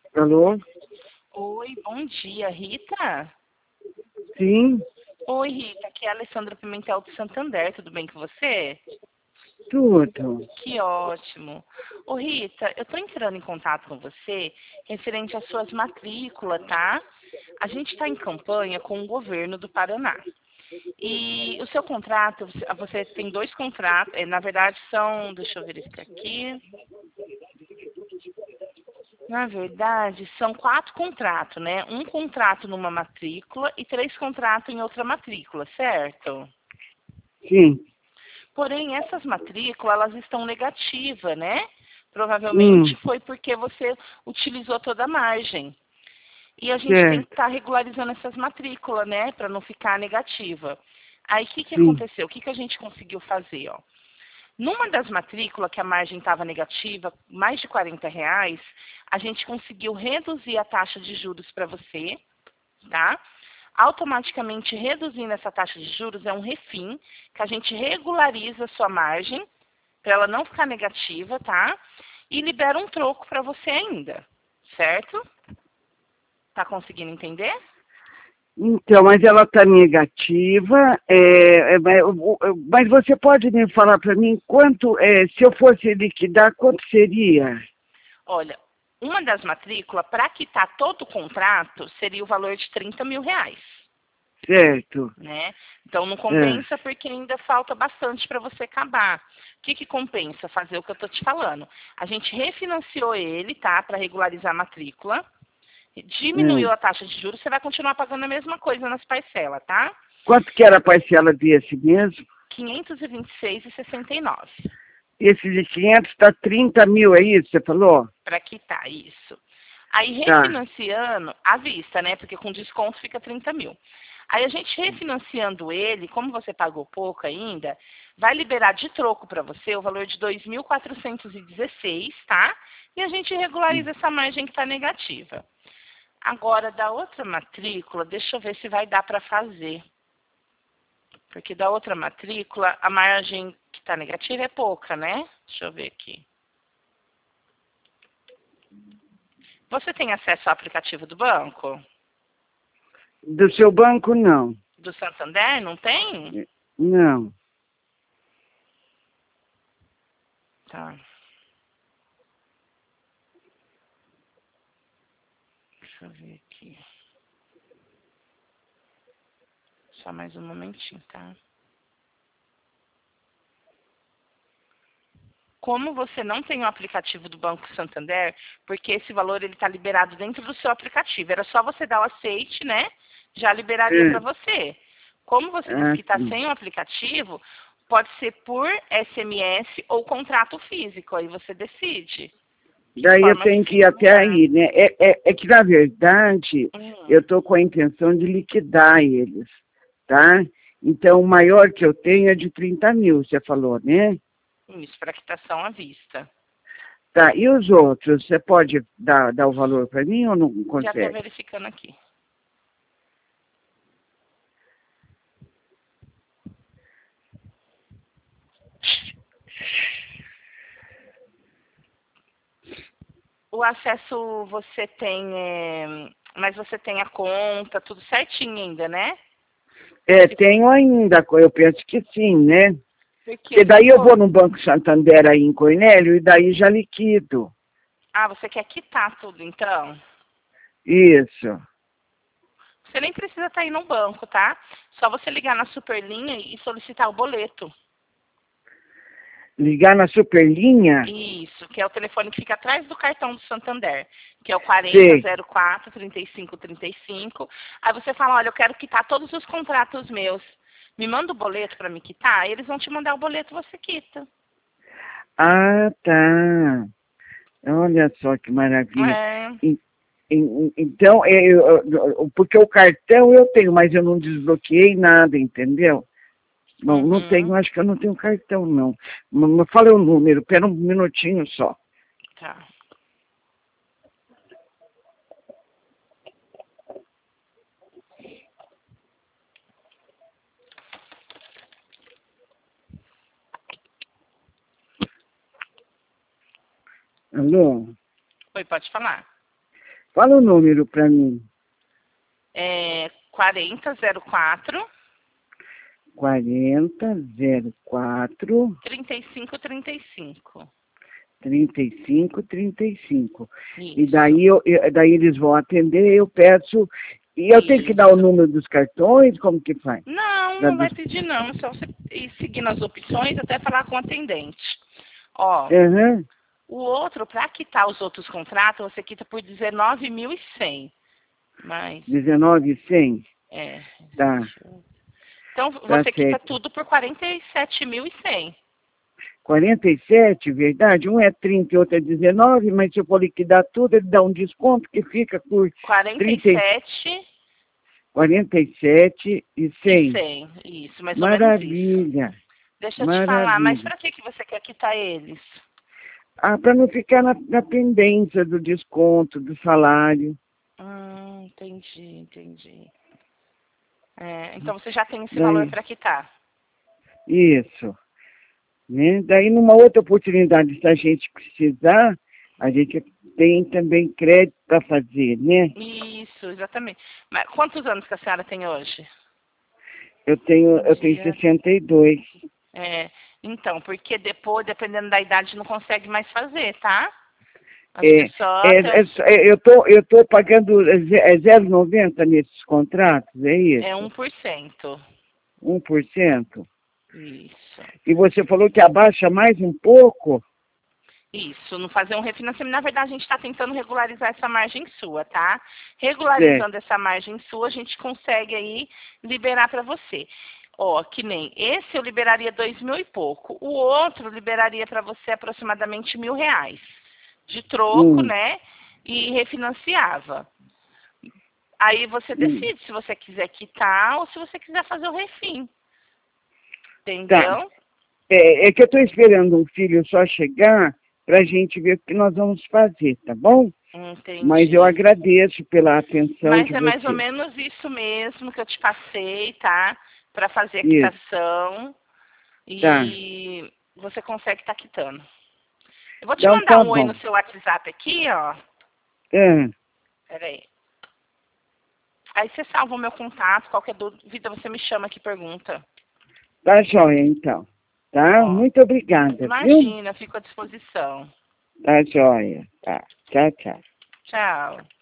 Alô? Oi, bom dia, Rita? Sim, Oi, Rita, aqui é a Alessandra Pimentel do Santander, tudo bem com você? tudo. Que ótimo. Ô, Rita, eu tô entrando em contato com você referente às suas matrículas, tá? A gente está em campanha com o governo do Paraná. E o seu contrato, você tem dois contratos, na verdade são, deixa eu verificar aqui, na verdade são quatro contratos, né? Um contrato numa matrícula e três contratos em outra matrícula, certo? Sim. Porém, essas matrículas, elas estão negativas, né? Provavelmente Hum, foi porque você utilizou toda a margem. E a gente tem que certo. estar regularizando essas matrículas, né? Para não ficar negativa. Aí, o que Sim, aconteceu? O que a gente conseguiu fazer, ó? Numa das matrículas que a margem estava negativa, mais de R$ 40, a gente conseguiu reduzir a taxa de juros para você, tá? Automaticamente reduzindo essa taxa de juros é um refim, que a gente regulariza a sua margem, para ela não ficar negativa, tá? E libera um troco para você ainda, certo? Tá conseguindo entender? então, mas ela está negativa, mas você pode me falar para mim quanto, se eu fosse liquidar, quanto seria? Olha, uma das matrículas, para quitar todo o contrato, seria o valor de R$ 30.000, Certo. né? Então não É, compensa porque ainda falta bastante para você acabar. O que compensa? Fazer o que eu estou te falando. A gente refinanciou ele, tá? Para regularizar a matrícula. Diminuiu é. a taxa de juros, você vai continuar pagando a mesma coisa nas parcelas, tá? Quanto que era a parcela desse mesmo? 526,69 Esse de 500 está 30 mil, é isso? Você falou? para quitar isso. Aí Tá. refinanciando à vista, né? Porque com desconto fica 30.000. Aí a gente refinanciando ele, como você pagou pouco ainda, vai liberar de troco para você o valor de 2.416, tá? E a gente regulariza essa margem que está negativa. Agora, da outra matrícula, deixa eu ver se vai dar para fazer. Porque da outra matrícula, a margem que está negativa é pouca, né? Deixa eu ver aqui. Você tem acesso ao aplicativo do banco? Do seu banco, não. Do Santander? Não tem? Não. Tá. Deixa eu ver aqui. Só mais um momentinho, tá? Como você não tem o aplicativo do Banco Santander, porque esse valor ele está liberado dentro do seu aplicativo. Era só você dar o aceite, né? Já liberaria para É. você. Como você disse Ah, que está sim. sem o aplicativo, pode ser por SMS ou contrato físico. Aí você decide que Daí eu forma que tenho que ir fica até melhor. aí, né? É que, na verdade, eu Hum, estou com a intenção de liquidar eles, tá? Então, o maior que eu tenho é de 30 mil, você falou, né? isso, para quitação à vista. Tá, e os outros, você pode dar o valor para mim ou não Já estou consegue? verificando aqui. O acesso você tem, mas você tem a conta, tudo certinho ainda, né? É, Se tenho ainda, eu penso que sim, né? Porque Porque se daí eu vou for. no Banco Santander aí em Cornélio e daí já liquido. Ah, você quer quitar tudo, então? Isso. Você nem precisa estar aí no banco, tá? Só você ligar na Superlinha e solicitar o boleto. Ligar na Superlinha? Isso, que é o telefone que fica atrás do cartão do Santander, que é o Sei. 4004 3535. Aí você fala, olha, eu quero quitar todos os contratos meus. Me manda o boleto para me quitar, aí eles vão te mandar o boleto e você quita. Ah, tá. Olha só que maravilha. É. E- Então, porque o cartão eu tenho, mas eu não desbloqueei nada, entendeu? Bom, não tenho, Uhum. acho que eu não tenho cartão, não. Mas fala o número, pera um minutinho só. Tá. Alô? Oi, pode falar. Fala o número para mim. É 4004 4004 3535. 3535. E Isso. daí eles vão atender, eu peço. E eu tenho que dar o número dos cartões? Como que faz? Não, não vai pedir não. É só você ir seguindo as opções até falar com o atendente. Ó, Uhum. o outro, para quitar os outros contratos, você quita por 19.100. Mas, 19,100? é. Tá, Então, tá você quita certo. tudo por 47.100. 47, verdade? Um é 30 e outro é 19, mas se eu for liquidar tudo, ele dá um desconto que fica por 47 47 e 100. 100. Isso, mais ou menos isso. Maravilha, Deixa eu te falar, mas maravilha. para que você quer quitar eles? Ah, para não ficar na pendência do desconto, do salário. Entendi. Então você já tem esse valor Daí, para quitar. isso. Né? Daí, numa outra oportunidade, se a gente precisar, a gente tem também crédito para fazer, né? Isso, exatamente. Mas quantos anos que a senhora tem hoje? Eu tenho 62. Então, porque depois, dependendo da idade, não consegue mais fazer, tá? As É, pessoas... eu tô pagando 0,90 nesses contratos, é É isso? 1%. 1%. Isso. E você falou que abaixa mais um pouco? Isso, não fazer um refinanciamento. Na verdade, a gente está tentando regularizar essa margem sua, tá? Certo. Regularizando essa margem sua, a gente consegue aí liberar para você. Ó, que nem esse eu liberaria 2.000 e pouco. O outro liberaria para você aproximadamente R$ 1.000 de troco, Hum, né? E refinanciava. Aí você hum. decide se você quiser quitar ou se você quiser fazer o refim. Tá. Entendeu? É que eu estou esperando um filho só chegar para a gente ver o que nós vamos fazer, tá bom? Mas eu Entendi. agradeço pela atenção Mas de é mais ou você. menos isso mesmo que eu te passei, tá? Para fazer a Isso, quitação tá. e você consegue estar quitando. Eu vou te Então mandar tá um oi no bom. seu WhatsApp aqui, ó. É, Peraí. Aí você salva o meu contato, qualquer dúvida você me chama aqui e pergunta. tá joia, então. Tá? Ó, Muito obrigada, viu? imagina, fico à disposição. Tá joia. Tá. Tchau, tchau. Tchau.